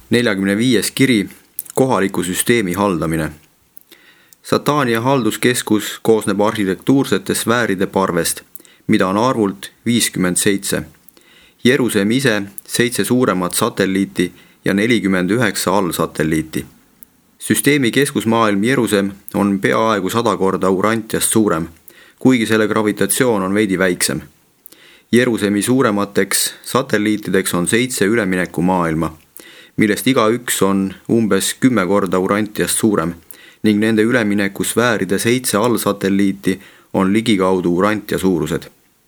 45. kiri kohaliku süsteemi haldamine. Satania halduskeskus koosneb arhitektuursete sfääride parvest, mida on arvult 57. Jerusem ise 7 suuremat satelliiti ja 49 allsatelliiti. Süsteemi keskusmaailm Jerusem on peaaegu 100 korda Urantiast suurem, kuigi selle gravitatsioon on veidi väiksem. Jerusemi suuremateks satelliitideks on 7 üleminekumaailma, millest igaüks on umbes 10 korda Urantiast suurem ning nende üleminekusfääride 7 allsatelliiti on ligikaudu Urantia suurused.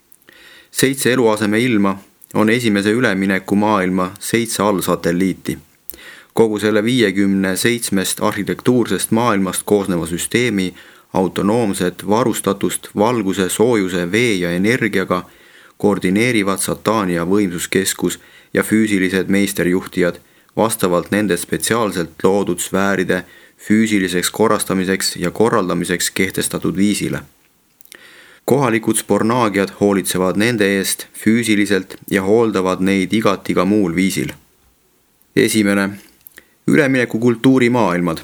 7 eluaseme ilma on esimese üleminekumaailma 7 allsatelliiti. Kogu selle 57 arhitektuursest maailmast koosneva süsteemi autonoomset varustatust valguse, soojuse, vee ja energiaga koordineerivad Satania võimsuskeskus ja füüsilised meisterjuhtijad vastavalt nende spetsiaalselt loodud sfääride füüsiliseks korrastamiseks ja korraldamiseks kehtestatud viisile. Kohalikud spornaagiad hoolitsevad nende eest füüsiliselt ja hooldavad neid igati ka muul viisil. 1. Üleminekukultuuri maailmad.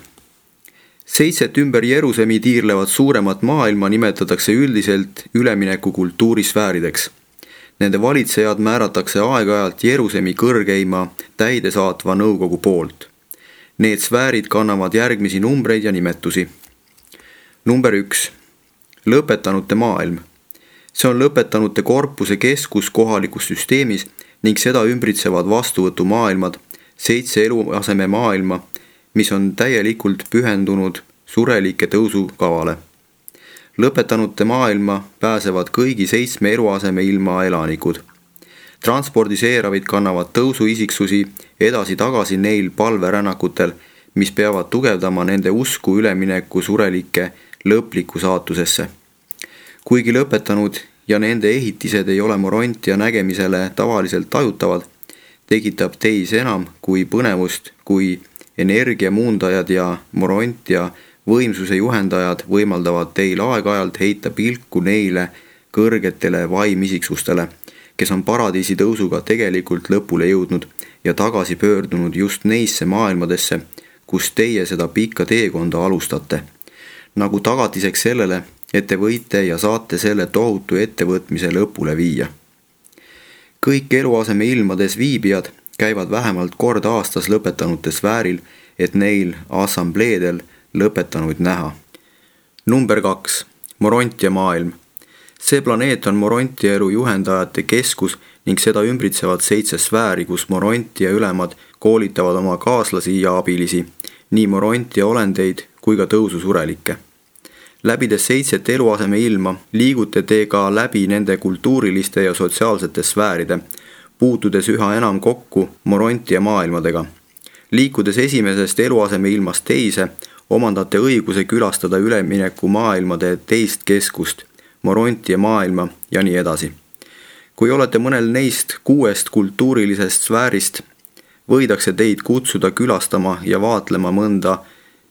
7 ümber Jerusemi tiirlevad suuremat maailma nimetatakse üldiselt üleminekukultuuri sfäärideks. Nende valitsejad määratakse aeg-ajalt Jerusemi kõrgeima täidesaatva nõukogu poolt. Need sfäärid kannavad järgmisi numbreid ja nimetusi. Number 1. Lõpetanute maailm. See on lõpetanute korpuse keskus kohalikus süsteemis ning seda ümbritsevad vastuvõtumaailmad, 7 eluaseme maailma, mis on täielikult pühendunud surelike tõusukavale. Lõpetanute maailma pääsevad kõigi 7 eluaseme ilma elanikud. Transpordiseeravid kannavad tõusuisiksusi edasi-tagasi neil palverännakutel, mis peavad tugevdama nende usku ülemineku surelike lõplikku saatusesse. Kuigi lõpetanud ja nende ehitised ei ole Morontia nägemisele tavaliselt tajutavad, tekitab teis enam kui põnevust, kui energiamuundajad ja Morontia võimsuse juhendajad võimaldavad teil aeg-ajalt heita pilku neile kõrgetele vaimisiksustele, kes on paradiisi tõusuga tegelikult lõpule jõudnud ja tagasi pöördunud just neisse maailmadesse, kus teie seda pikka teekonda alustate, nagu tagatiseks sellele, et te võite ja saate selle tohutu ettevõtmise lõpule viia. Kõik eluaseme ilmades viibijad käivad vähemalt kord aastas lõpetanute sfääril, et neil assambleedel lõpetanuid näha. Number 2. Morontia maailm. See planeet on Morontia elu juhendajate keskus ning seda ümbritsevad 7 sfääri, kus Morontia ülemad koolitavad oma kaaslasi ja abilisi, nii Morontia olendeid kui ka tõususurelikke. Läbides 7 eluaseme ilma liigute te ka läbi nende kultuuriliste ja sotsiaalsete sfääride, puutudes üha enam kokku Morontia maailmadega. Liikudes esimesest eluaseme ilmast teise, omandate õiguse külastada ülemineku maailmade teist keskust, Morontia maailma ja nii edasi. Kui olete mõnel neist 6 kultuurilisest sfäärist, võidakse teid kutsuda külastama ja vaatlema mõnda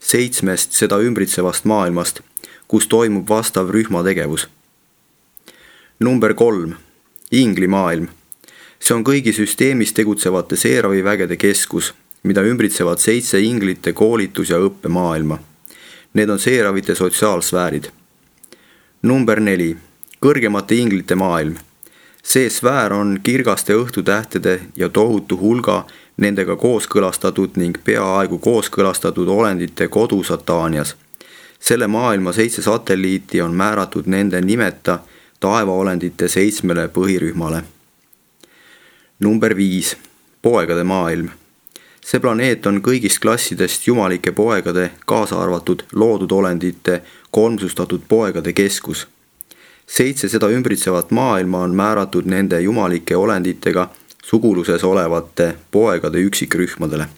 7 seda ümbritsevast maailmast, kus toimub vastav rühmategevus. Number 3. Inglimaailm. See on kõigi süsteemis tegutsevate seeravivägede keskus, mida ümbritsevad 7 inglite koolitus- ja õppemaailma. Need on seeravite sotsiaalsfäärid. Number 4. Kõrgemate inglite maailm. See sfäär on kirgaste õhtutähtede ja tohutu hulga nendega kooskõlastatud ning peaaegu kooskõlastatud olendite kodu Satanias. Selle maailma 7 satelliiti on määratud nende nimeta taevaolendite 7 põhirühmale. Number 5. Poegade maailm. See planeet on kõigist klassidest jumalike poegade, kaasa arvatud loodud olendite, kolmsustatud poegade keskus. 7 seda ümbritsevat maailma on määratud nende jumalike olenditega suguluses olevate poegade üksikrühmadele.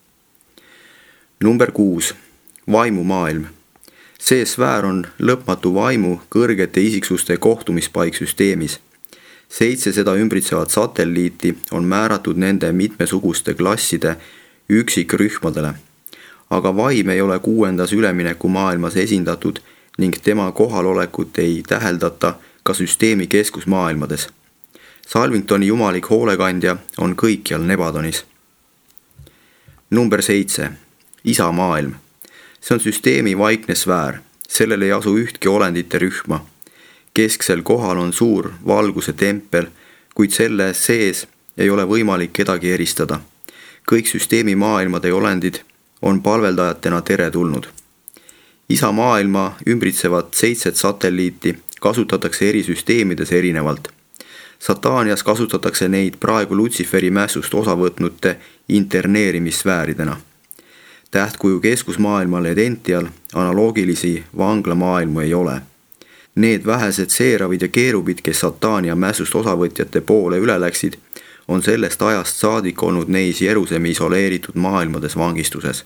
Number 6. Vaimumaailm. See sfäär on lõpmatu vaimu kõrgete isiksuste kohtumispaik süsteemis. 7 seda ümbritsevat satelliiti on määratud nende mitmesuguste klasside üksikrühmadele, aga vaim ei ole 6. ülemineku maailmas esindatud ning tema kohalolekut ei täheldata ka süsteemi keskusmaailmades. Salvingtoni jumalik hoolekandja on kõikjal Nebadonis. Number 7. Isamaailm. See on süsteemi vaikne sfäär. Sellel ei asu ühtki olendite rühma. Kesksel kohal on suur valguse tempel, kuid selle sees ei ole võimalik kedagi eristada. Kõik süsteemi maailmade olendid on palveldajatena teretulnud. Isamaailma ümbritsevad 7 satelliiti kasutatakse eri süsteemides erinevalt. Sataanias kasutatakse neid praegu Lutsiferi mässust osa võtnute interneerimissfääridena. Tähtkuju keskusmaailmal Edential analoogilisi vanglamaailmu ei ole. Need vähesed seeravid ja keerubid, kes Sataania mässust osavõtjate poole üle läksid, on sellest ajast saadik olnud neis Jerusemi isoleeritud maailmades vangistuses.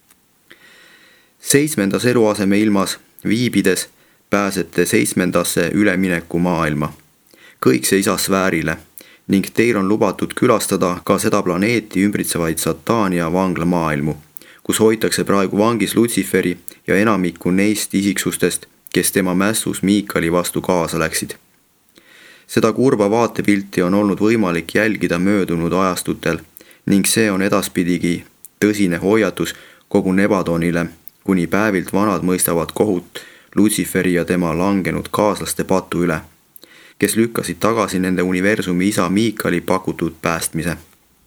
7. eluaseme ilmas viibides pääsete 7. ülemineku maailma. Kõik see isasfäärile ning teil on lubatud külastada ka seda planeeti ümbritsevaid Sataania vanglamaailmu, kus hoitakse praegu vangis Lutsiferi ja enamikku neist isiksustest, kes tema mässus Miikali vastu kaasa läksid. Seda kurba vaatepilti on olnud võimalik jälgida möödunud ajastutel ning see on edaspidigi tõsine hoiatus kogu Nebadonile, kuni päevilt vanad mõistavad kohut Lutsiferi ja tema langenud kaaslaste patu üle, kes lükkasid tagasi nende universumi isa Miikali pakutud päästmise.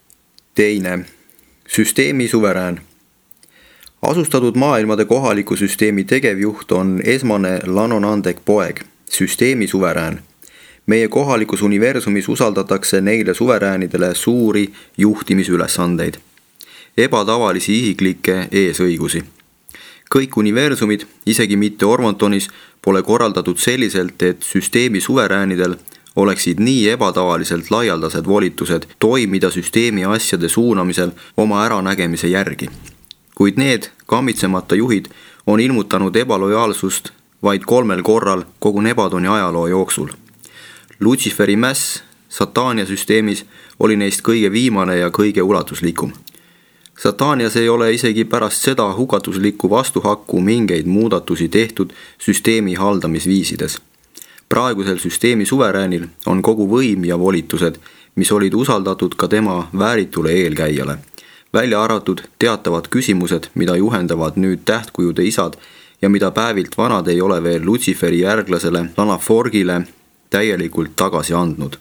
2. Süsteemi suverään. Asustatud maailmade kohaliku süsteemi tegevjuht on esmane Lanonandek poeg, süsteemi suverään. Meie kohalikus universumis usaldatakse neile suveräänidele suuri juhtimisülesandeid, ebatavalisi isiklikke eesõigusi. Kõik universumid, isegi mitte Ormontonis, pole korraldatud selliselt, et süsteemi suveräänidel oleksid nii ebatavaliselt laialdased volitused toimida süsteemi asjade suunamisel oma äranägemise järgi. Kuid need kammitsemata juhid on ilmutanud ebalojaalsust vaid 3 korral kogu Nebadoni ajaloo jooksul. Lutsiferi mäss Sataania süsteemis oli neist kõige viimane ja kõige ulatuslikum. Sataanias ei ole isegi pärast seda hukatuslikku vastuhakku mingeid muudatusi tehtud süsteemi haldamisviisides. Praegusel süsteemi suveräänil on kogu võim ja volitused, mis olid usaldatud ka tema vääritule eelkäijale. Välja arvatud teatavad küsimused, mida juhendavad nüüd tähtkujude isad ja mida päevilt vanad ei ole veel Lutsiferi järglasele Lanaforgile täielikult tagasi andnud.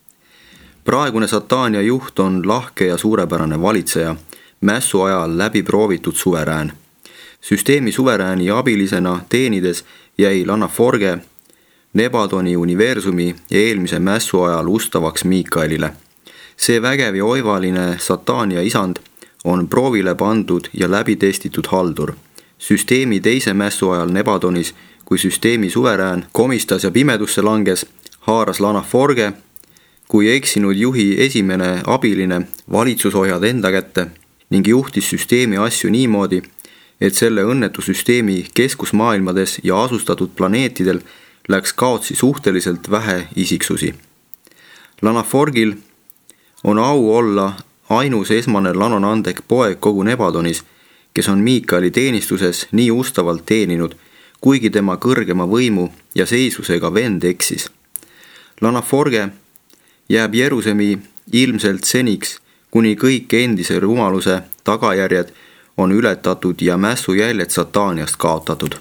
Praegune Sataania juht on lahke ja suurepärane valitseja, mässu ajal läbi proovitud suverään. Süsteemi suverääni abilisena teenides jäi Lanaforge Nebadoni universumi ja eelmise mässu ajal ustavaks Miikaelile. See vägev ja oivaline Sataania isand on proovile pandud ja läbi testitud haldur. Süsteemi teise mässu ajal Nebadonis, kui süsteemi suverään komistas ja pimedusse langes, haaras Lanaforge kui eksinud juhi esimene abiline valitsusohjad enda kätte ning juhtis süsteemi asju niimoodi, et selle õnnetu süsteemi keskusmaailmades ja asustatud planeetidel läks kaotsi suhteliselt vähe isiksusi. Lanaforgil on au olla ainus esmane Lanonandek poeg kogu Nebadonis, kes on Miikali teenistuses nii ustavalt teeninud, kuigi tema kõrgema võimu ja seisusega vend eksis. Lanaforge jääb Jerusemi ilmselt seniks, kuni kõik endise rumaluse tagajärjed on ületatud ja mässu jäljed Sataaniast kaotatud.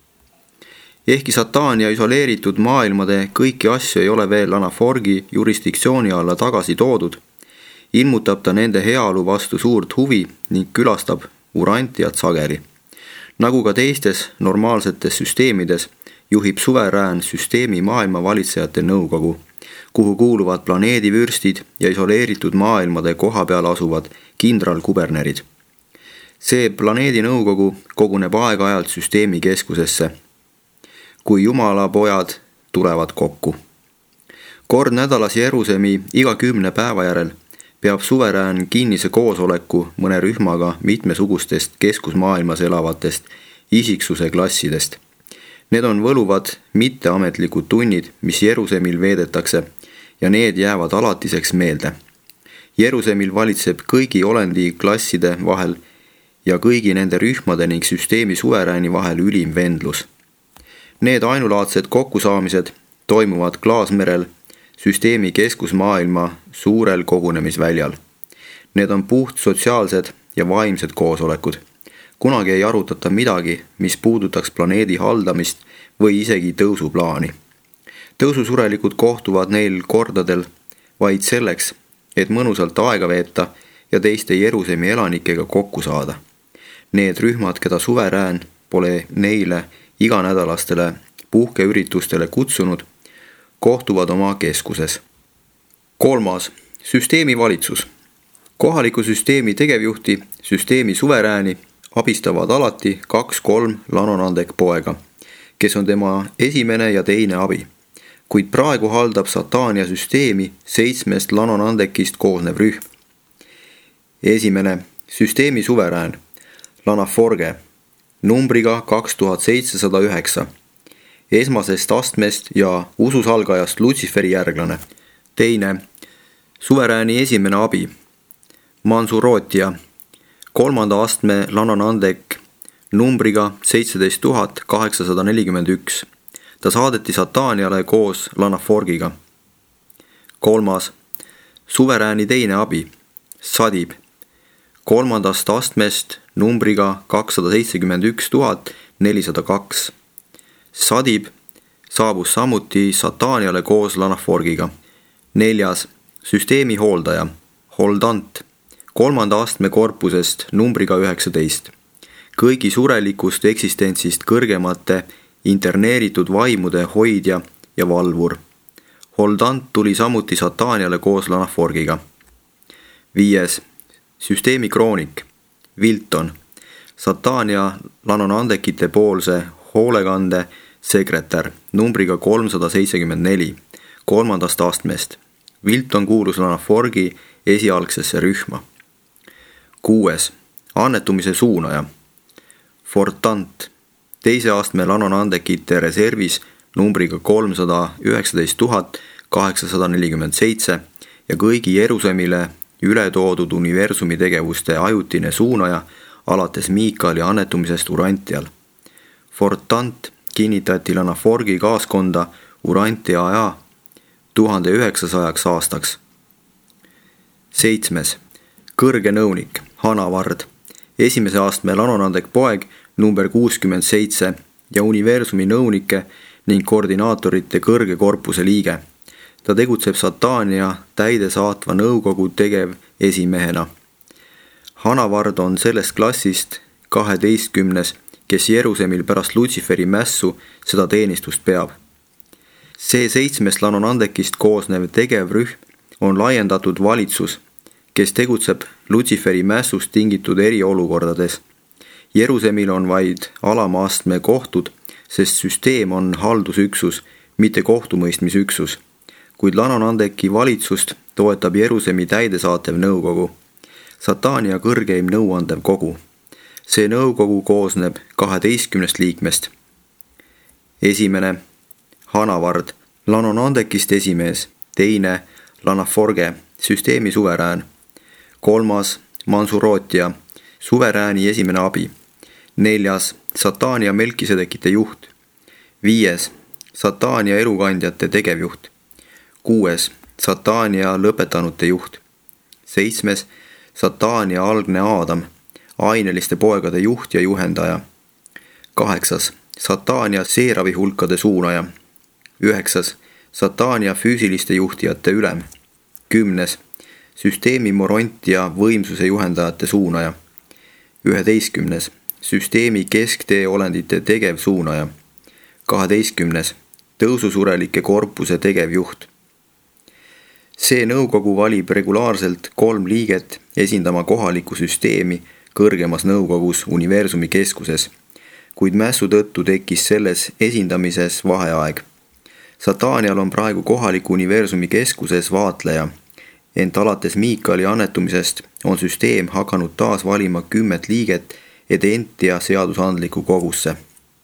Ehkki Sataania isoleeritud maailmade kõiki asju ei ole veel Lanaforgi jurisdiktsiooni alla tagasi toodud, ilmutab ta nende heaolu vastu suurt huvi ning külastab Urantiat sageli. Nagu ka teistes normaalsetes süsteemides juhib suverään süsteemi maailma valitsejate nõukogu, kuhu kuuluvad planeedivürstid ja isoleeritud maailmade koha peal asuvad kindralkubernerid. See planeedi nõukogu koguneb aeg-ajalt süsteemi keskusesse, kui Jumala pojad tulevad kokku. Kord nädalas Jerusemi iga 10 päeva järel peab suverään kinnise koosoleku mõne rühmaga mitmesugustest keskusmaailmas elavatest isiksuse klassidest. Need on võluvad mitteametlikud tunnid, mis Jerusemil veedetakse ja need jäävad alatiseks meelde. Jerusemil valitseb kõigi olendi klasside vahel ja kõigi nende rühmade ning süsteemi suverääni vahel ülim vendlus. Need ainulaadsed kokkusaamised toimuvad Klaasmerel süsteemi keskusmaailma suurel kogunemisväljal. Need on puht sotsiaalsed, ja vaimsed koosolekud. Kunagi ei arutata midagi, mis puudutaks planeedi haldamist või isegi tõusuplaani. Tõususurelikud kohtuvad neil kordadel vaid selleks, et mõnusalt aega veeta ja teiste Jeruusalemmi elanikega kokku saada. Need rühmad, keda suverään pole neile iganädalastele puhkeüritustele kutsunud, kohtuvad oma keskuses. 3. Süsteemi valitsus. Kohaliku süsteemi tegevjuhti, süsteemi suverääni abistavad alati 2-3 Lanonandek poega, kes on tema esimene ja teine abi. Kuid praegu haldab Satania süsteemi 7 Lanonandekist koosnev rühm. Esimene, süsteemi suverään, Lanaforge, numbriga 2709, esmasest astmest ja ususalgajast Lutsiferi järglane. Teine, suverääni esimene abi, Mansurotia, 3. astme Lanonandek, numbriga 17841. Ta saadeti Sataniale koos Lanaforgiga. 3. suverääni teine abi, Sadib, 3. astmest numbriga 271 402. Sadib saabus samuti Sataniale koos Lanaforgiga. 4. süsteemi hooldaja, Holdant, 3. astme korpusest numbriga 19. Kõigi surelikust eksistentsist kõrgemate interneeritud vaimude hoidja ja valvur. Holdant tuli samuti Sataniale koos Lanaforgiga. 5. süsteemi kroonik, Vilton, Satania Lanonandekite poolse hoolekande sekretär, numbriga 374, 3. astmest. Vilton kuulus Lanaforgi esialgsesse rühma. 6. annetumise suunaja, Fortant, 2. astme Lanonandekite reservis numbriga 319 847 ja kõigi Jeruusalemile üle toodud universumi tegevuste ajutine suunaja alates Miikali annetumisest Urantial. Fortant kinnitati Lanaforgi kaaskonda Urantia aja 1900 aastaks. 7. kõrge nõunik, Hanavard, 1. astme Lanonandek poeg number 67 ja universumi nõunike ning koordinaatorite kõrge korpuse liige. Ta tegutseb Satania täidesaatva nõukogu tegev esimehena. Hanavard on sellest klassist 12, kes Jeruusalemil pärast Lutsiferi mässu seda teenistust peab. See 7 Lanonandekist koosnev tegevrühm on laiendatud valitsus, kes tegutseb Lutsiferi mässust tingitud eriolukordades. Jeruusalemil on vaid alama astme kohtud, sest süsteem on haldusüksus, mitte kohtumõistmisüksus. Kuid Lanonandeki valitsust toetab Jeruusalemmi täidesaatev nõukogu, Satania kõrgeim nõuandev kogu. See nõukogu koosneb 12 liikmest. 1. Hanavard, Lanonandekist esimees. 2. Lanaforge, süsteemi suverään. 3. Mansurotia, suverääni esimene abi. 4. Satania Melkisedekite juht. 5. Satania elukandjate tegevjuht. 6. Satania lõpetanute juht. 7. Satania algne Aadam, aineliste poegade juht ja juhendaja. 8. Satania seeravi hulkade suunaja. 9. Satania füüsiliste juhtijate ülem. 10. süsteemi moront ja võimsuse juhendajate suunaja. 11. süsteemi kesktee olendite tegevsuunaja. 12. tõususurelike korpuse tegevjuht. See nõukogu valib regulaarselt 3 liiget esindama kohalikku süsteemi kõrgemas nõukogus universumi keskuses, kuid mässu tõttu tekkis selles esindamises vaheaeg. Satanial on praegu kohaliku universumi keskuses vaatleja, ent alates Miikali annetumisest on süsteem hakanud taas valima 10 liiget Edentia seadusandliku kogusse.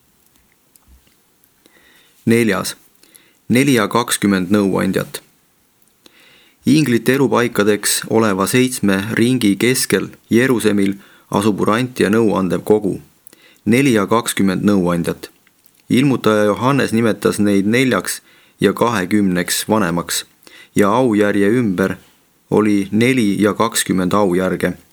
4. 420 nõuandjat. Inglite elupaikadeks oleva 7 ringi keskel Jeruusalemil asub Urantia nõuandev kogu, 420 nõuandjat. Ilmutaja Johannes nimetas neid 4 ja 20 vanemaks ja aujärje ümber oli 4 ja 20 aujärge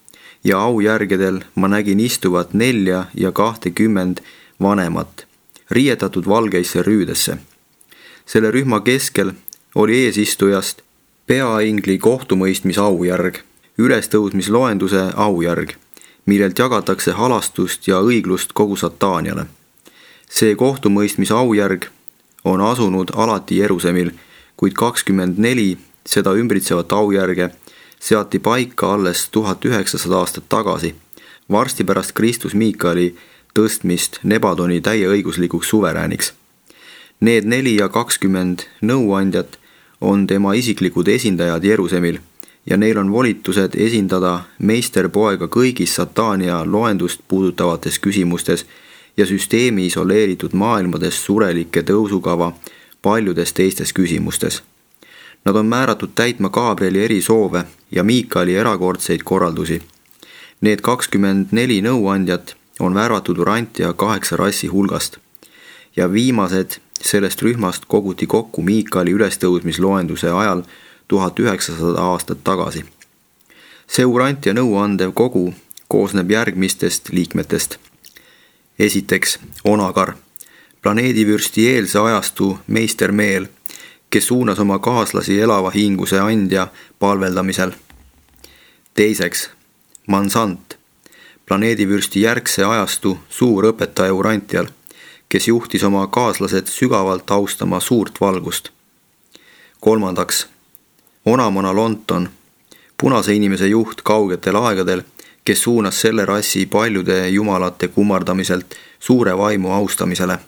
ja aujärgedel ma nägin istuvat 4 ja 20 vanemat, riietatud valgeisse rüüdesse. Selle rühma keskel oli eesistujast peaingli kohtumõistmise aujärg, ülestõusmisloenduse aujärg, millelt jagatakse halastust ja õiglust kogu Sataaniale. See kohtumõistmise aujärg on asunud alati Jeruusalemil, kuid 24 seda ümbritsevat aujärge seati paika alles 1900 aastat tagasi, varsti pärast Kristus Miikaeli tõstmist Nebadoni täieõiguslikuks suverääniks. Need 4 ja 20 nõuandjat on tema isiklikud esindajad Jeruusalemil ja neil on volitused esindada meisterpoega kõigis Sataania loendust puudutavates küsimustes ja süsteemi isoleeritud maailmades surelike tõusukava paljudes teistes küsimustes. Nad on määratud täitma Gabrieli erisoove ja Miikaeli erakordseid korraldusi. Need 24 nõuandjat on värvatud Urantia 8 rassi hulgast ja viimased sellest rühmast koguti kokku Miikaeli ülestõusmisloenduse ajal 1900 aastat tagasi. See Urantia nõuandev kogu koosneb järgmistest liikmetest. Esiteks Onagar, planeedivürsti eelse ajastu meistermeel, kes suunas oma kaaslasi elava hinguse andja palveldamisel. Teiseks Mansant, planeedivürsti järgse ajastu suur õpetaja Urantial, kes juhtis oma kaaslased sügavalt austama suurt valgust. Kolmandaks Onamona Lonton, punase inimese juht kaugetel aegadel, kes suunas selle rassi paljude jumalate kummardamiselt suure vaimu austamisele.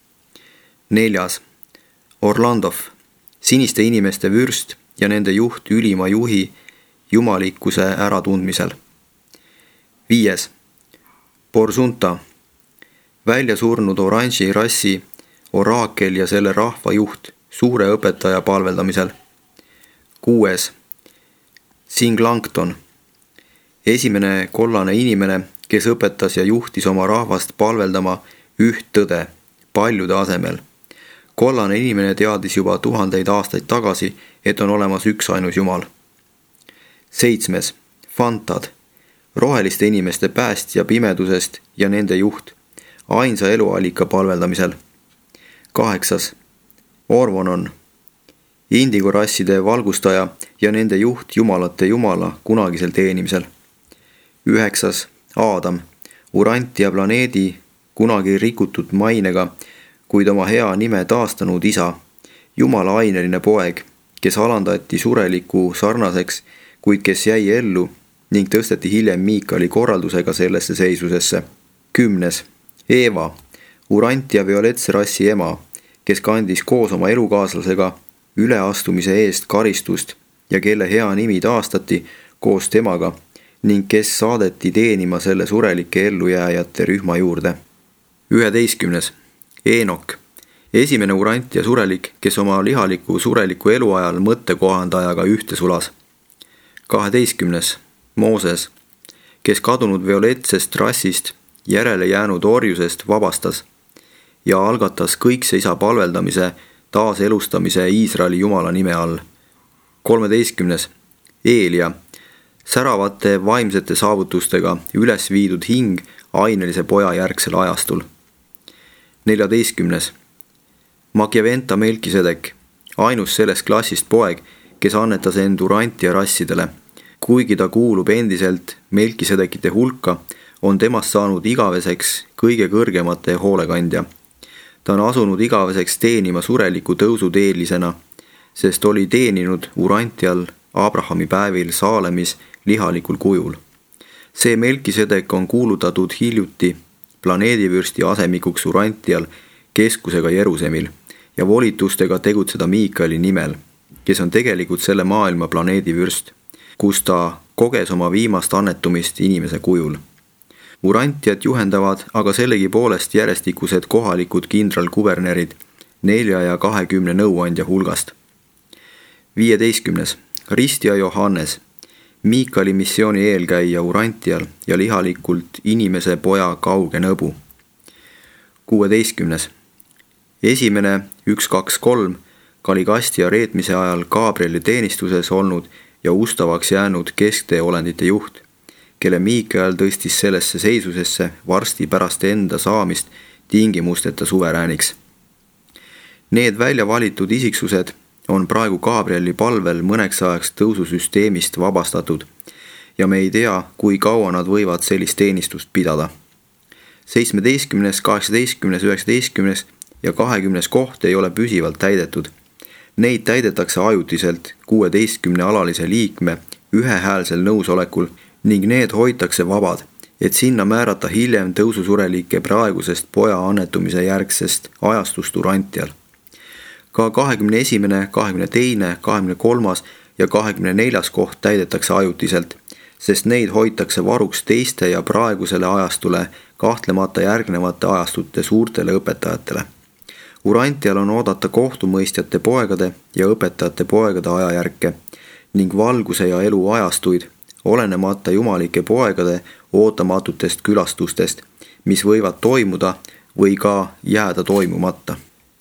Neljas Orlandov, siniste inimeste vürst ja nende juht ülima juhi jumalikkuse äratundmisel. Viies Borsunta, välja surnud oranži rassi oraakel ja selle rahva juht suure õpetaja palveldamisel. Kuues Singlankton, esimene kollane inimene, kes õpetas ja juhtis oma rahvast palveldama üht tõde paljude asemel. Kollane inimene teadis juba 1000 aastaid tagasi, et on olemas üksainus Jumal. 7. Fantad, roheliste inimeste päästja pimedusest ja nende juht, ainsa eluallika palveldamisel. 8. Orvonon, indigorasside valgustaja ja nende juht jumalate jumala kunagisel teenimisel. 9. Aadam, Urantia planeedi kunagi rikutud mainega, kuid oma hea nime taastanud isa, Jumala aineline poeg, kes alandati sureliku sarnaseks, kuid kes jäi ellu ning tõsteti hiljem Miikaeli korraldusega sellesse seisusesse. 10. Eeva, Urantia violetse rassi ema, kes kandis koos oma elukaaslasega üleastumise eest karistust ja kelle hea nimi taastati koos temaga ning kes saadeti teenima selle surelike ellujääjate rühma juurde. 11. Eenok, esimene Urantia surelik, kes oma sureliku eluajal mõttekohandajaga ühte sulas. 12. Mooses, kes kadunud violetsest rassist järele jäänud orjusest vabastas ja algatas kõikse isa palveldamise taaselustamise Iisraeli Jumala nime all. 13. Eelia, säravate vaimsete saavutustega üles viidud hing ainelise poja järgsel ajastul. 14. Makiaventa Melkisedek, ainus sellest klassist poeg, kes annetas end Urantia rassidele. Kuigi ta kuulub endiselt Melkisedekite hulka, on temast saanud igaveseks kõige kõrgemate hoolekandja. Ta on asunud igaveseks teenima sureliku tõusu teelisena, sest oli teeninud Urantial Abrahami päevil Saalemis lihalikul kujul. See Melkisedek on kuulutatud hiljuti planeedivürsti asemikuks Urantial keskusega Jeruusalemil ja volitustega tegutseda Miikaeli nimel, kes on tegelikult selle maailma planeedivürst, kus ta koges oma viimast annetumist inimese kujul. Urantiat juhendavad aga sellegipoolest järjestikused kohalikud kindralkuvernerid 4 ja 20 nõuandja hulgast. 15. Ristja Johannes, Miikaeli missiooni eelkäija Urantial ja lihalikult inimese poja kauge nõbu. 16. Esimene 123 Kalikastia reetmise ajal Gabrieli teenistuses olnud ja ustavaks jäänud kesktee olendite juht, kelle Miikael tõstis sellesse seisusesse varsti pärast enda saamist tingimusteta suverääniks. Need välja valitud isiksused on praegu Gabrieli palvel mõneks ajaks tõususüsteemist vabastatud ja me ei tea, kui kaua nad võivad sellist teenistust pidada. 17., 18., 19. ja 20. koht ei ole püsivalt täidetud. Neid täidetakse ajutiselt 16 alalise liikme ühehäälsel nõusolekul ning need hoitakse vabad, et sinna määrata hiljem tõususurelike praegusest poja annetumise järgsest ajastust Urantial. Ka 21., 22., 23. ja 24. koht täidetakse ajutiselt, sest neid hoitakse varuks teiste ja praegusele ajastule kahtlemata järgnevate ajastute suurtele õpetajatele. Urantial on oodata kohtumõistjate poegade ja õpetajate poegade ajajärke ning valguse ja elu ajastuid, olenemata jumalike poegade ootamatutest külastustest, mis võivad toimuda või ka jääda toimumata.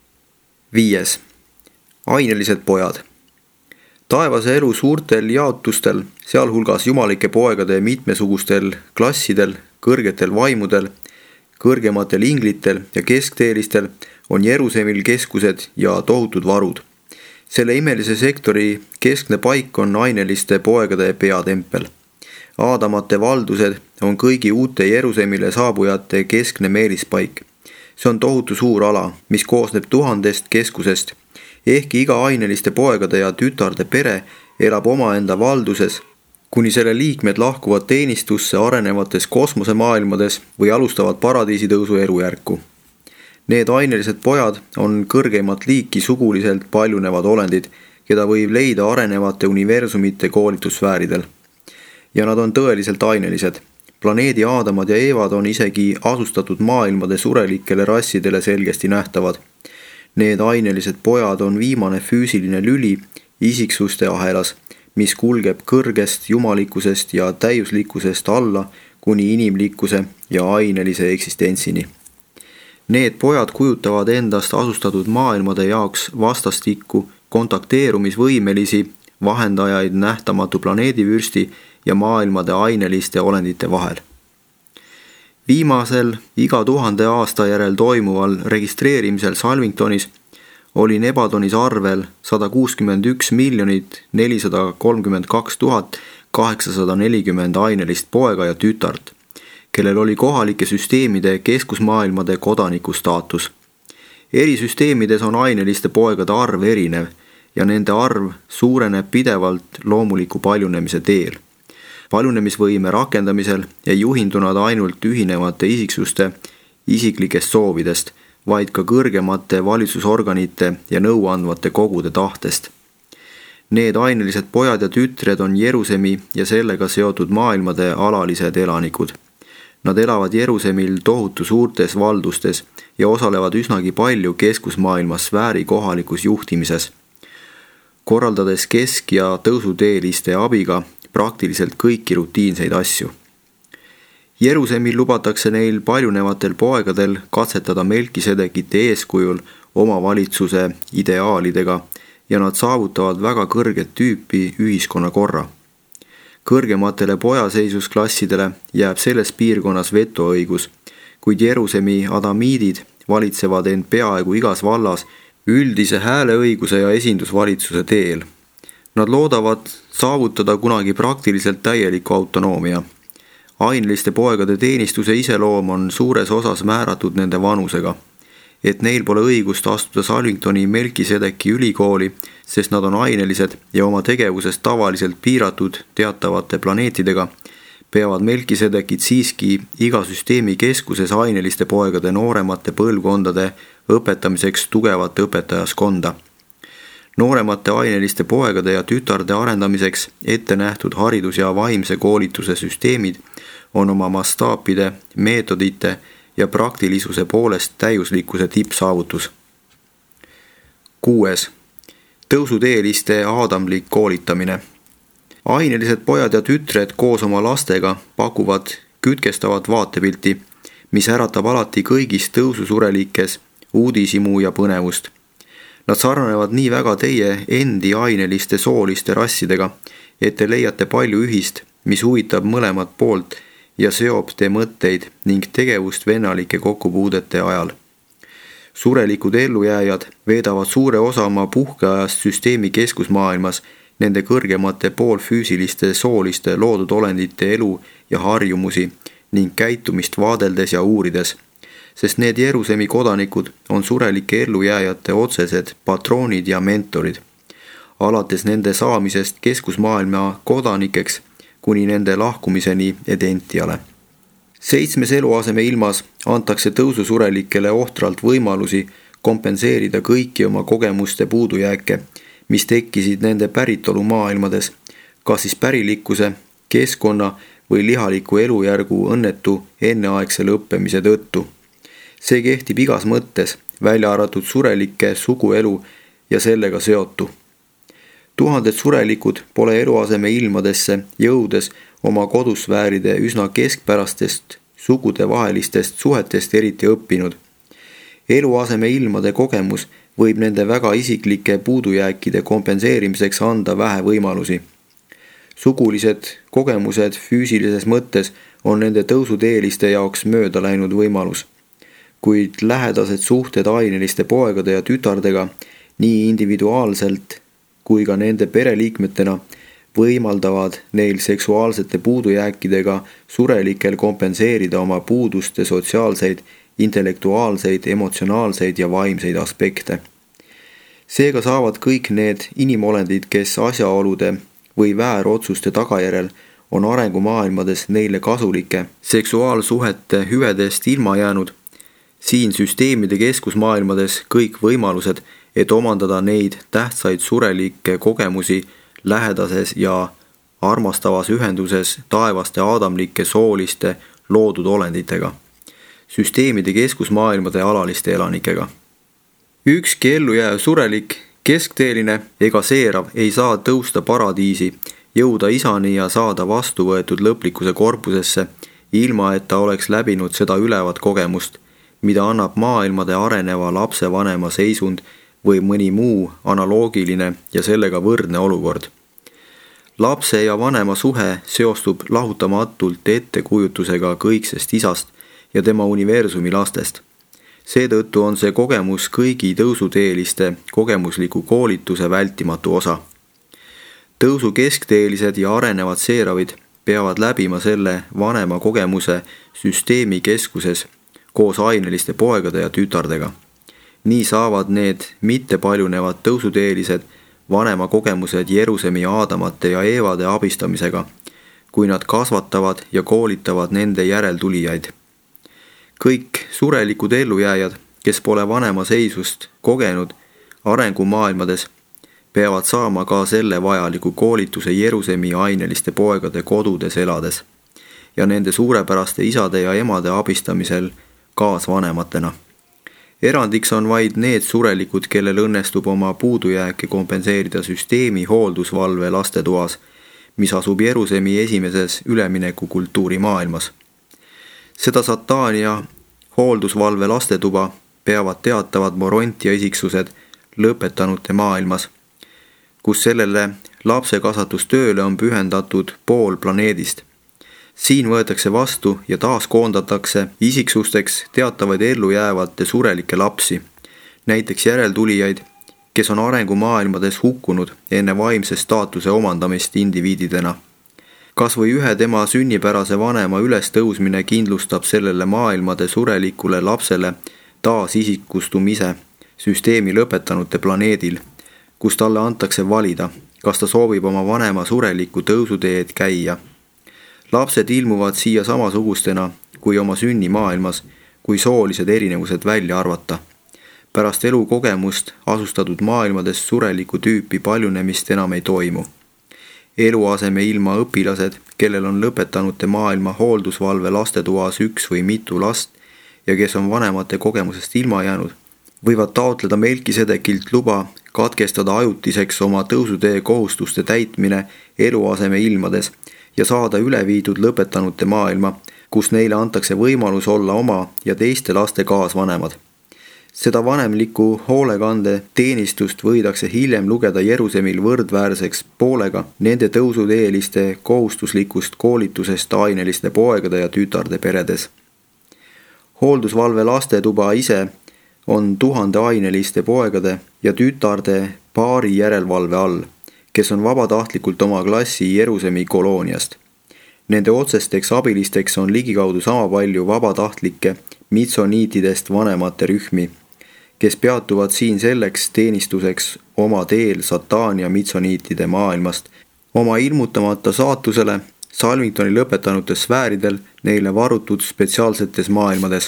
5. Ainelised pojad. Taevase elu suurtel jaotustel, sealhulgas jumalike poegade mitmesugustel klassidel, kõrgetel vaimudel, kõrgematel inglitel ja keskteelistel on Jeruusalemil keskused ja tohutud varud. Selle imelise sektori keskne paik on aineliste poegade peatempel. Aadamate valdused on kõigi uute Jeruusalemile saabujate keskne meelispaik. See on tohutu suur ala, mis koosneb 1000 keskusest, ehkki iga aineliste poegade ja tütarde pere elab omaenda valduses, kuni selle liikmed lahkuvad teenistusse arenevates kosmosemaailmades või alustavad paradiisitõusu elujärku. Need ainelised pojad on kõrgeimat liiki suguliselt paljunevad olendid, keda võib leida arenevate universumite koolitussfääridel. Ja nad on tõeliselt ainelised. Planeedi Aadamad ja Eevad on isegi asustatud maailmade surelikele rassidele selgesti nähtavad. Need ainelised pojad on viimane füüsiline lüli isiksuste ahelas, mis kulgeb kõrgest jumalikkusest ja täiuslikkusest alla kuni inimlikkuse ja ainelise eksistentsini. Need pojad kujutavad endast asustatud maailmade jaoks vastastikku kontakteerumisvõimelisi vahendajaid nähtamatu planeedivürsti ja maailmade aineliste olendite vahel. Viimasel iga 1000 aasta järel toimuval registreerimisel Salvingtonis oli Nebadonis arvel 161 432 840 ainelist poega ja tütart, kellel oli kohalike süsteemide keskusmaailmade kodaniku staatus. Eri süsteemides on aineliste poegade arv erinev ja nende arv suureneb pidevalt loomuliku paljunemise teel. Paljunemisvõime rakendamisel ei juhindu nad ainult ühinevate isiksuste isiklikest soovidest, vaid ka kõrgemate valitsusorganite ja nõuandvate kogude tahtest. Need ainelised pojad ja tütred on Jeruusalemmi ja sellega seotud maailmade alalised elanikud. Nad elavad Jeruusalemil tohutu suurtes valdustes ja osalevad üsnagi palju keskusmaailma sfääri kohalikus juhtimises, korraldades kesk- ja tõusuteeliste abiga praktiliselt kõiki rutiinseid asju. Jeruusalemil lubatakse neil paljunevatel poegadel katsetada Melkisedekite eeskujul oma valitsuse ideaalidega ja nad saavutavad väga kõrget tüüpi ühiskonnakorra. Kõrgematele pojaseisusklassidele jääb selles piirkonnas vetoõigus, kuid Jeruusalemmi adamiidid valitsevad end peaaegu igas vallas üldise hääleõiguse ja esindusvalitsuse teel. Nad loodavad saavutada kunagi praktiliselt täieliku autonoomia. Aineliste poegade teenistuse iseloom on suures osas määratud nende vanusega, et neil pole õigust astuda Salvingtoni Melkisedeki ülikooli, sest nad on ainelised ja oma tegevusest tavaliselt piiratud teatavate planeetidega, peavad Melkisedekid siiski iga süsteemi keskuses aineliste poegade nooremate põlvkondade õpetamiseks tugevat õpetajaskonda. Nooremate aineliste poegade ja tütarde arendamiseks ette nähtud haridus- ja vaimse koolituse süsteemid on oma mastaapide, meetodite ja praktilisuse poolest täiuslikkuse tippsaavutus. 6. Tõusuteeliste aadamlik koolitamine. Ainelised pojad ja tütred koos oma lastega pakuvad kütkestavat vaatepilti, mis äratab alati kõigis tõususurelikes uudishimu ja põnevust. Nad sarnanevad nii väga teie endi aineliste sooliste rassidega, et te leiate palju ühist mis huvitab mõlemat poolt ja seob tee mõtteid ning tegevust vennalike kokkupuudete ajal. Surelikud ellujääjad veedavad suure osa oma puhkeajast süsteemi keskusmaailmas nende kõrgemate poolfüüsiliste sooliste loodud olendite elu ja harjumusi ning käitumist vaadeldes ja uurides, sest need Jeruusalemmi kodanikud on surelike ellujääjate otsesed patroonid ja mentorid, alates nende saamisest keskusmaailma kodanikeks kuni nende lahkumiseni Edentiale. 7. eluaseme ilmas antakse tõususurelikele ohtralt võimalusi kompenseerida kõiki oma kogemuste puudujääke, mis tekkisid nende päritolumaailmades, kas siis pärilikkuse, keskkonna või lihaliku elujärgu õnnetu enneaegse lõppemise tõttu. See kehtib igas mõttes, välja arvatud surelike suguelu ja sellega seotu. Tuhanded surelikud pole eluaseme ilmadesse jõudes oma kodusfääride üsna keskpärastest sugudevahelistest suhetest eriti õppinud. Eluaseme ilmade kogemus võib nende väga isiklike puudujääkide kompenseerimiseks anda vähe võimalusi. Sugulised kogemused füüsilises mõttes on nende tõusuteeliste jaoks mööda läinud võimalus, kuid lähedased suhted aineliste poegade ja tütardega nii individuaalselt kui ka nende pereliikmetena võimaldavad neil seksuaalsete puudujääkidega surelikel kompenseerida oma puuduste sotsiaalseid, intellektuaalseid, emotsionaalseid ja vaimseid aspekte. Seega saavad kõik need inimolendid, kes asjaolude või väärotsuste tagajärjel on arengumaailmades neile kasulike seksuaalsuhete hüvedest ilma jäänud, siin süsteemide keskusmaailmades kõik võimalused, et omandada neid tähtsaid surelikke kogemusi lähedases ja armastavas ühenduses taevaste aadamlike sooliste loodud olenditega, süsteemide keskusmaailmade alaliste elanikega. Ükski ellujääv surelik, keskteeline ega seerav ei saa tõusta paradiisi, jõuda isani ja saada vastu võetud lõplikuse korpusesse, ilma et ta oleks läbinud seda ülevat kogemust, mida annab maailmade areneva lapsevanema seisund või mõni muu analoogiline ja sellega võrdne olukord. Lapse ja vanema suhe seostub lahutamatult ettekujutusega kõiksest isast ja tema universumi lastest. Seetõttu on see kogemus kõigi tõusuteeliste kogemusliku koolituse vältimatu osa. Tõusu keskteelised ja arenevad seeravid peavad läbima selle vanema kogemuse süsteemi keskuses koos aineliste poegade ja tütardega. Nii saavad need mittepaljunevad tõusuteelised vanema kogemused Jeruusalemmi Aadamate ja Eevade abistamisega, kui nad kasvatavad ja koolitavad nende järeltulijaid. Kõik surelikud ellujääjad, kes pole vanema seisust kogenud arengumaailmades, peavad saama ka selle vajaliku koolituse Jeruusalemmi aineliste poegade kodudes elades ja nende suurepäraste isade ja emade abistamisel kaasvanematena. Erandiks on vaid need surelikud, kellel õnnestub oma puudujääke kompenseerida süsteemi hooldusvalve lastetoas, mis asub Jeruusalemmi esimeses üleminekukultuuri maailmas. Seda Sataania hooldusvalve lastetuba peavad teatavad Morontia isiksused lõpetanute maailmas, kus sellele lapsekasvatustööle on pühendatud pool planeedist. Siin võetakse vastu ja taas koondatakse isiksusteks teatavaid ellujäävate surelikke lapsi, näiteks järeltulijaid, kes on arengumaailmades hukkunud enne vaimse staatuse omandamist indiviididena. Kas või ühe tema sünnipärase vanema ülestõusmine kindlustab sellele maailmade surelikule lapsele taas isikustumise süsteemi lõpetanute planeedil, kus talle antakse valida, kas ta soovib oma vanema sureliku tõusuteed käia. Lapsed ilmuvad siia samasugustena kui oma sünnimaailmas, kui soolised erinevused välja arvata. Pärast elukogemust asustatud maailmades sureliku tüüpi paljunemist enam ei toimu. Eluaseme ilma õpilased, kellel on lõpetanute maailma hooldusvalve lastetoas üks või mitu last ja kes on vanemate kogemusest ilma jäänud, võivad taotleda Melkisedekilt luba katkestada ajutiseks oma tõusutee kohustuste täitmine eluaseme ilmades ja saada üle viidud lõpetanute maailma, kus neile antakse võimalus olla oma ja teiste laste kaasvanemad. seda vanemliku hoolekande teenistust võidakse hiljem lugeda Jeruusalemil võrdväärseks poolega nende tõusuteeliste kohustuslikust koolitusest aineliste poegade ja tütarde peredes. Hooldusvalve lastetuba ise on 1000 aineliste poegade ja tütarde paari järelevalve all, kes on vabatahtlikult oma klassi Jeruusalemmi kolooniast. Nende otsesteks abilisteks on ligikaudu sama palju vabatahtlikke mitsoniitidest vanemate rühmi, kes peatuvad siin selleks teenistuseks oma teel Sataania mitsoniitide maailmast, oma ilmutamata saatusele Salmingtoni lõpetanutel sfääridel neile varutud spetsiaalsetes maailmades.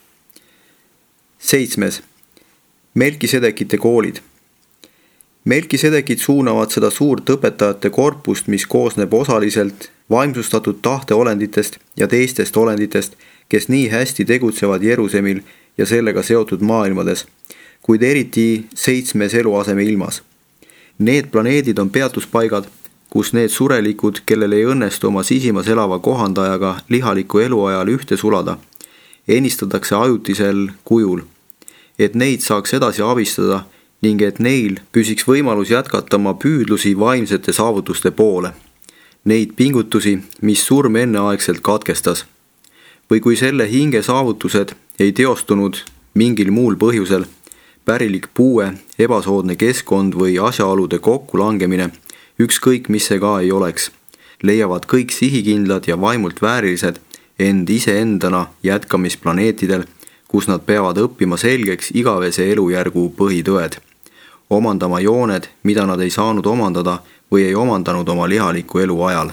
7. Melkisedekite koolid. Melkisedekid suunavad seda suurt õpetajate korpust, mis koosneb osaliselt vaimsustatud tahteolenditest ja teistest olenditest, kes nii hästi tegutsevad Jeruusalemil ja sellega seotud maailmades, kuid eriti 7. eluaseme ilmas. Need planeedid on peatuspaigad, kus need surelikud, kellel ei õnnestu oma sisimas elava kohandajaga lihaliku eluajal ühte sulada, ennistatakse ajutisel kujul, et neid saaks edasi abistada ning et neil püsiks võimalus jätkata oma püüdlusi vaimsete saavutuste poole. Neid pingutusi, mis surm enneaegselt katkestas. Või kui selle hinge saavutused ei teostunud mingil muul põhjusel, pärilik puue, ebasoodne keskkond või asjaolude kokkulangemine, ükskõik mis see ka ei oleks, leiavad kõik sihikindlad ja vaimult väärilised end iseendana jätkamisplaneetidel, kus nad peavad õppima selgeks igavese elujärgu põhitõed, omandama jooned, mida nad ei saanud omandada või ei omandanud oma lihaliku elu ajal.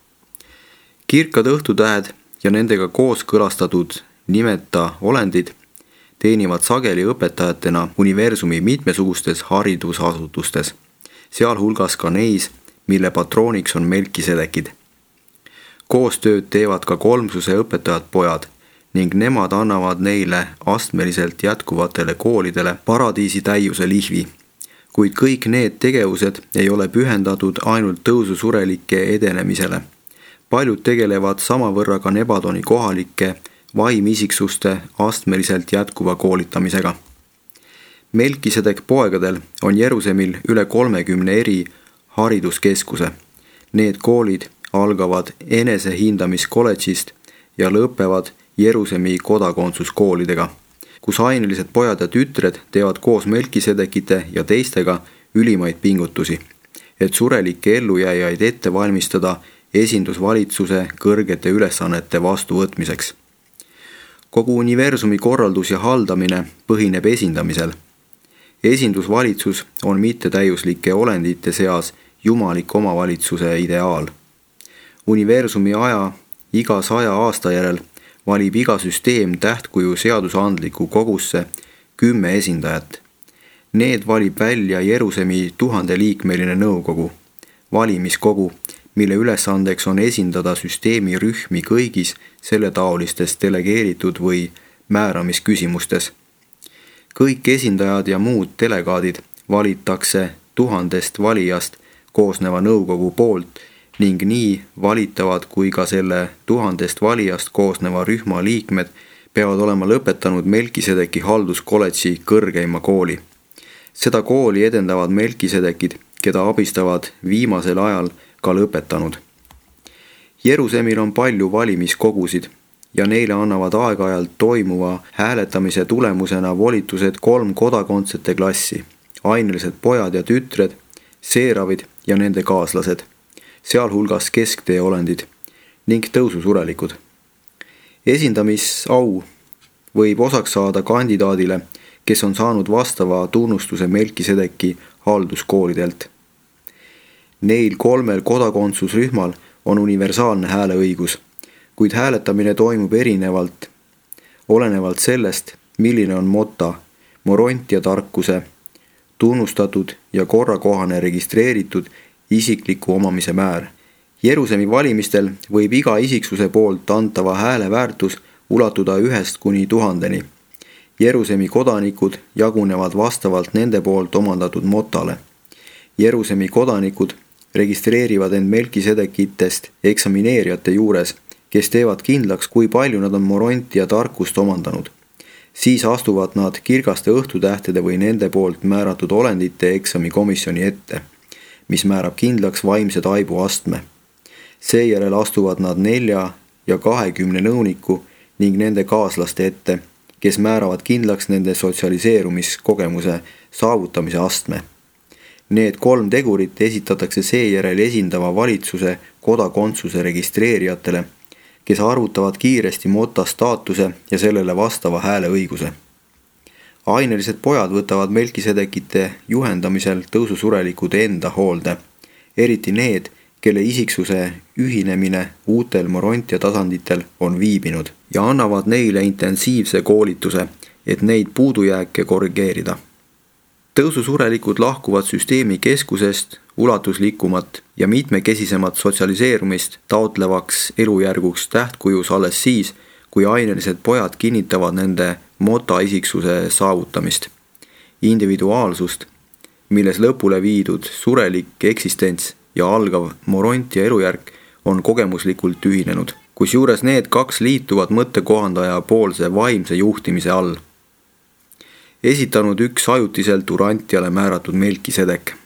Kirkad õhtutähed ja nendega kooskõlastatud nimeta olendid teenivad sageli õpetajatena universumi mitmesugustes haridusasutustes, sealhulgas ka neis, mille patrooniks on Melkisedekid. Koostööd teevad ka kolmsuse õpetajad pojad ning nemad annavad neile astmeliselt jätkuvatele koolidele paradiisi täiuse lihvi, kuid kõik need tegevused ei ole pühendatud ainult tõususurelike edenemisele. Paljud tegelevad samavõrra ka Nebadoni kohalike vaimissiksuste astmeliselt jätkuva koolitamisega. Melkisedek poegadel on Jeruusalemil üle 30 eri hariduskeskuse. Need koolid algavad enesehindamiskolledžist ja lõpevad Jeruusalemmi kodakondsuskoolidega, kus ainelised pojad ja tütred teevad koos Melkisedekite ja teistega ülimaid pingutusi, et surelikke ellujääjaid ette valmistada esindusvalitsuse kõrgete ülesannete vastuvõtmiseks. Kogu universumi korraldus ja haldamine põhineb esindamisel. Esindusvalitsus on mittetäiuslike olendite seas jumalik omavalitsuse ideaal. Universumi aja iga 100 aasta järel valib iga süsteem tähtkuju seadusandliku kogusse 10 esindajat. Need valib välja Jeruusalemmi 1000-liikmeline nõukogu, valimiskogu, mille ülesandeks on esindada süsteemi rühmi kõigis selletaolistes delegeeritud või määramisküsimustes. Kõik esindajad ja muud delegaadid valitakse 1000 valijast koosneva nõukogu poolt ning nii valitavad kui ka selle 1000 valijast koosneva rühma liikmed peavad olema lõpetanud Melkisedeki halduskolledži kõrgeima kooli. Seda kooli edendavad Melkisedekid, keda abistavad viimasel ajal ka lõpetanud. Jeruusalemmil on palju valimiskogusid ja neile annavad aeg-ajalt toimuva hääletamise tulemusena volitused 3 kodakondsete klassi, ainelised pojad ja tütred, seeravid ja nende kaaslased, sealhulgas kesktee olendid ning tõususurelikud. Esindamisau võib osaks saada kandidaadile, kes on saanud vastava tunnustuse Melkisedeki halduskoolidelt. Neil 3 kodakondsusrühmal on universaalne hääleõigus, kuid hääletamine toimub erinevalt, olenevalt sellest, milline on mota, morontia tarkuse, tunnustatud ja korrakohane registreeritud isikliku omamise määr. Jeruusalemmi valimistel võib iga isiksuse poolt antava hääle väärtus ulatuda 1 kuni 1000-ni. Jeruusalemmi kodanikud jagunevad vastavalt nende poolt omandatud motale. Jeruusalemmi kodanikud registreerivad end Melkisedekitest eksamineerijate juures, kes teevad kindlaks, kui palju nad on moronti ja tarkust omandanud. Siis astuvad nad kirgaste õhtutähtede või nende poolt määratud olendite eksamikomisjoni ette, mis määrab kindlaks vaimse taibu astme. Seejärel astuvad nad 4 ja 20 nõuniku ning nende kaaslaste ette, kes määravad kindlaks nende sotsialiseerumiskogemuse saavutamise astme. Need 3 tegurit esitatakse seejärel esindava valitsuse kodakondsuse registreerijatele, kes arvutavad kiiresti MOTA staatuse ja sellele vastava hääleõiguse. Ainelised pojad võtavad Melkisedekite juhendamisel tõususurelikud enda hoolde, eriti need, kelle isiksuse ühinemine uutel Morontia tasanditel on viibinud ja annavad neile intensiivse koolituse, et neid puudujääke korrigeerida. Tõususurelikud lahkuvad süsteemi keskusest ulatuslikumat ja mitmekesisemat sotsialiseerumist taotlevaks elujärguks tähtkujus alles siis, kui ainelised pojad kinnitavad nende MOTA isiksuse saavutamist, individuaalsust, milles lõpule viidud surelik eksistents ja algav Morontia elujärg on kogemuslikult ühinenud, kusjuures need 2 liituvad mõttekohandaja poolse vaimse juhtimise all. Esitanud 1 ajutiselt Urantiale määratud Melkisedek.